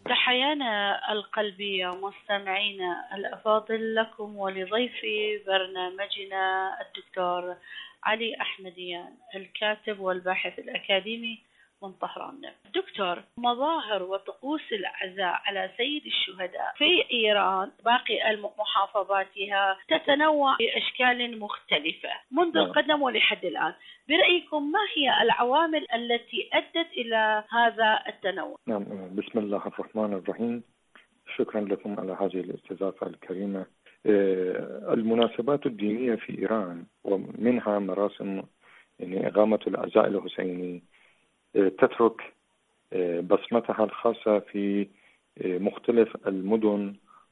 تحيانا القلبية مستمعينا الأفاضل لكم ولضيفي برنامجنا الدكتور علي أحمديان، الكاتب والباحث الأكاديمي من طهران. دكتور، مظاهر وطقوس العزاء على سيد الشهداء في إيران باقي محافظاتها تتنوع بأشكال مختلفة منذ القدم ولحد الآن. برأيكم ما هي العوامل التي أدت إلى هذا التنوع؟ نعم، بسم الله الرحمن الرحيم. شكرا لكم على هذه الاستضافة الكريمة. المناسبات الدينية في إيران ومنها مراسم إقامة العزاء الحسيني تترك بصمتها الخاصة في مختلف المدن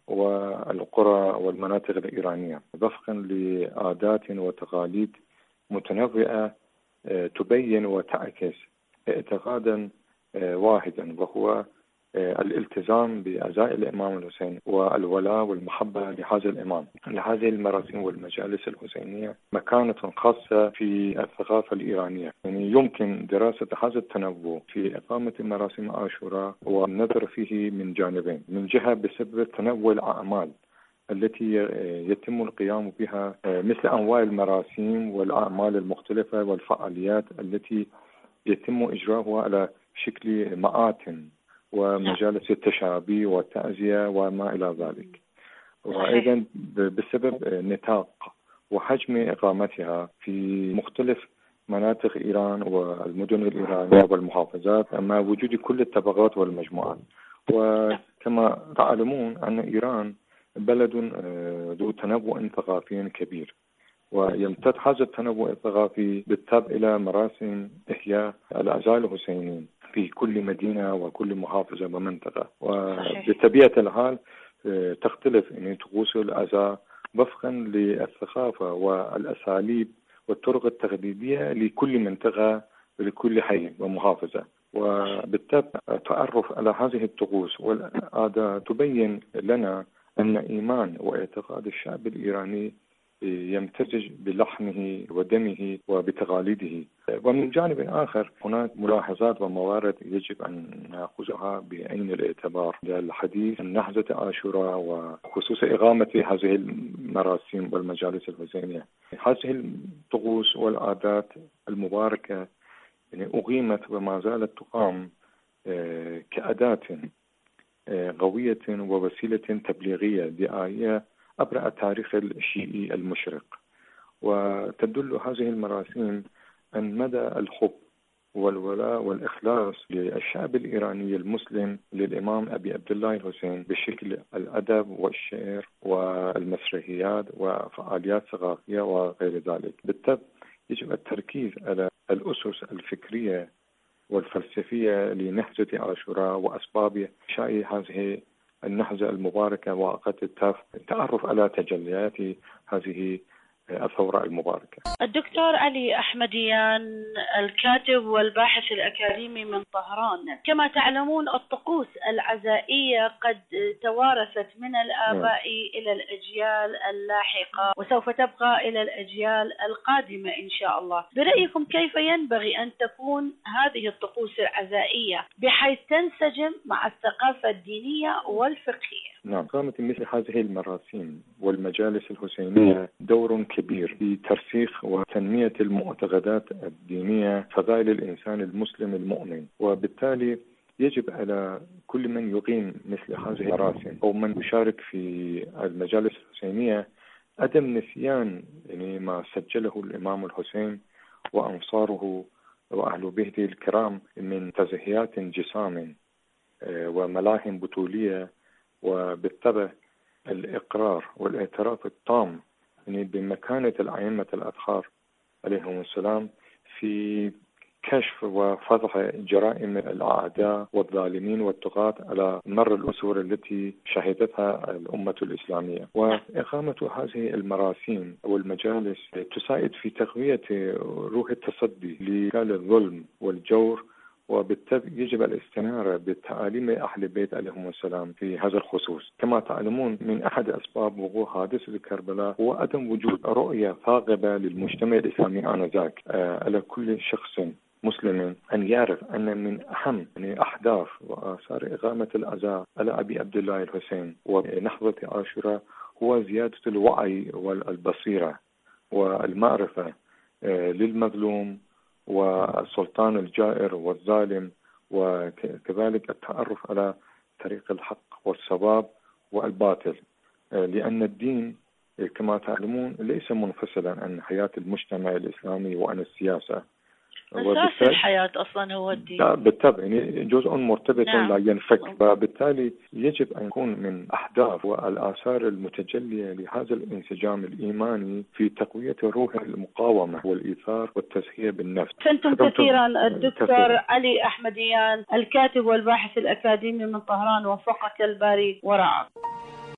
والقرى والمناطق الإيرانية وفقا لعادات وتقاليد متنوعة تبين وتعكس اعتقادا واحدا، وهو الالتزام بعزاء الإمام الحسين والولاء والمحبة لهذا الإمام. لهذه المراسم والمجالس الحسينية مكانة خاصة في الثقافة الإيرانية. يعني يمكن دراسة هذا التنوع في إقامة مراسم عاشوراء والنظر فيه من جانبين: من جهة بسبب تنوع الأعمال التي يتم القيام بها مثل أنواع المراسم والأعمال المختلفة والفعاليات التي يتم إجراؤها على شكل مآتم ومجالس التشابي والتعزية وما إلى ذلك، وأيضا بسبب نطاق وحجم إقامتها في مختلف مناطق إيران والمدن الإيرانية والمحافظات مع وجود كل الطبقات والمجموعات. وكما تعلمون أن إيران بلد ذو تنوع ثقافي كبير، ويمتد هذا التنوع الثقافي بالتبع إلى مراسم إحياء العزاء الحسيني في كل مدينة وكل محافظة ومنطقة. وبطبيعة الحال تختلف طقوس العزاء وفقا للثقافة والأساليب والطرق التقليدية لكل منطقة ولكل حي ومحافظة. وبالتالي تعرف على هذه الطقوس والعادات تبين لنا أن إيمان واعتقاد الشعب الإيراني يمتزج بلحمه ودمه وبتقاليده. ومن جانب آخر هناك ملاحظات وموارد يجب أن نأخذها بعين الاعتبار للحديث عن نهضة عاشوراء وخصوص إقامة هذه المراسم والمجالس الحسينية. هذه الطقوس والعادات المباركة أقيمت وما زالت تقام كأداة قوية ووسيلة تبليغية دعائية عبر التاريخ الشيعي المشرق. وتدل هذه المراسم عن مدى الحب والولاء والإخلاص للشعب الإيراني المسلم للإمام أبي عبد الله الحسين بشكل الأدب والشعر والمسرحيات وفعاليات ثقافية وغير ذلك. بالتالي يجب التركيز على الأسس الفكرية والفلسفية لنهضة عاشوراء وأسباب شيء هذه النهضة المباركة وقت التعرف على تجليات هذه الثورة المباركة. الدكتور علي أحمديان، الكاتب والباحث الأكاديمي من طهران، كما تعلمون الطقوس العزائية قد توارثت من الآباء إلى الأجيال اللاحقة وسوف تبقى إلى الأجيال القادمة إن شاء الله. برأيكم كيف ينبغي أن تكون هذه الطقوس العزائية بحيث تنسجم مع الثقافة الدينية والفقهية؟ نعم، قامت مثل هذه المراسم والمجالس الحسينية دور كبير في ترسيخ وتنمية المعتقدات الدينية فضائل الإنسان المسلم المؤمن. وبالتالي يجب على كل من يقيم مثل هذه المراسم أو من يشارك في المجالس الحسينية عدم نسيان ما سجله الإمام الحسين وأنصاره وأهل بيته الكرام من تزهيات جسام وملاهم بطولية، وبالتبع الإقرار والاعتراف التام بمكانة الأئمة الأطهار عليهم السلام في كشف وفضح جرائم الأعداء والظالمين والطغاة على مر العصور التي شهدتها الأمة الإسلامية. وإقامة هذه المراسم والمجالس تساعد في تقوية روح التصدي لرجال الظلم والجور، وبالتالي يجب الاستنارة بتعاليم أهل بيت عليهم السلام في هذا الخصوص. كما تعلمون من أحد أسباب وقوع حادثة كربلاء هو عدم وجود رؤية ثاقبة للمجتمع الإسلامي آنذاك على كل شخص مسلم أن يعرف أن من أهم أحداث وآثار إقامة العزاء على أبي عبد الله الحسين ونهضة عاشوراء هو زيادة الوعي والبصيرة والمعرفة للمظلوم والسلطان الجائر والظالم، وكذلك التعرف على طريق الحق والصواب والباطل، لأن الدين كما تعلمون ليس منفصلا عن حياة المجتمع الإسلامي وعن السياسة. أساس الحياة أصلا هو الدين. بالطبع يعني جزء مرتبط لا ينفك، وبالتالي يجب أن يكون من أحداث والآثار المتجلية لهذا الانسجام الإيماني في تقوية روح المقاومة والإيثار والتزكية بالنفس. فأنتم كثيرا الدكتور علي أحمديان الكاتب والباحث الأكاديمي من طهران، وفقك الباري ورعاك.